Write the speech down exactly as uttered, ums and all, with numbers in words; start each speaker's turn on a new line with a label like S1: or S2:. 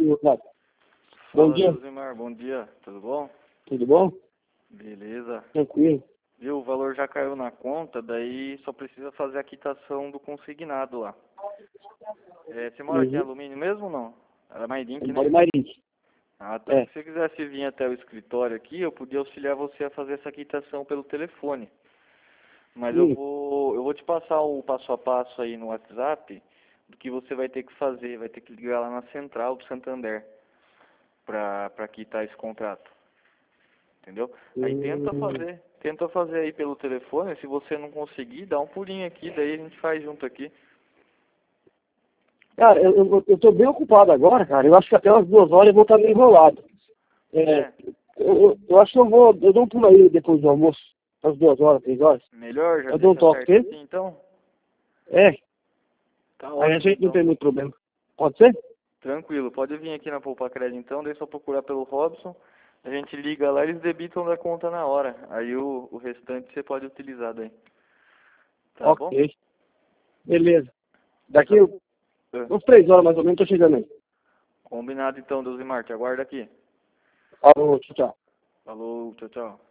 S1: Bom
S2: Fala,
S1: dia.
S2: Josimar, bom dia, tudo bom?
S1: Tudo bom?
S2: Beleza.
S1: Tranquilo.
S2: Viu, o valor já caiu na conta, daí só precisa fazer a quitação do consignado lá. É, você mora aqui em
S1: Uhum.
S2: Alumínio mesmo ou não? Era Mairink,
S1: Eu
S2: né?
S1: moro em Mairink.
S2: Ah, tá.
S1: É.
S2: Se você quisesse vir até o escritório aqui, eu podia auxiliar você a fazer essa quitação pelo telefone. Mas eu
S1: Hum.
S2: vou, eu vou te passar o passo a passo aí no WhatsApp do que você vai ter que fazer. Vai ter que ligar lá na central do Santander para para quitar esse contrato. Entendeu? Aí tenta
S1: Hum.
S2: fazer, tenta fazer aí pelo telefone, se você não conseguir, dá um pulinho aqui, daí a gente faz junto aqui.
S1: Cara, eu, eu, eu tô bem ocupado agora, cara. Eu acho que até umas duas horas eu vou estar meio enrolado. É,
S2: É,
S1: eu, eu, eu acho que eu vou, eu dou um pulo aí depois do almoço. Umas duas horas, três horas.
S2: melhor, já
S1: Eu dou um
S2: deixa
S1: toque,
S2: certo
S1: tem?
S2: assim, então?
S1: É.
S2: Tá
S1: Aí a
S2: ótimo
S1: gente não
S2: então.
S1: tem muito problema. Pode ser?
S2: Tranquilo, pode vir aqui na Poupa Crédito então, daí é só procurar pelo Robson, a gente liga lá, eles debitam da conta na hora. Aí o, o restante você pode utilizar daí. Tá bom?
S1: Ok. Beleza. Daqui
S2: Essa- é.
S1: uns três horas mais ou menos tô chegando aí.
S2: Combinado então, Deusimar, te aguarda aqui.
S1: Falou, tchau, tchau.
S2: Falou, tchau, tchau.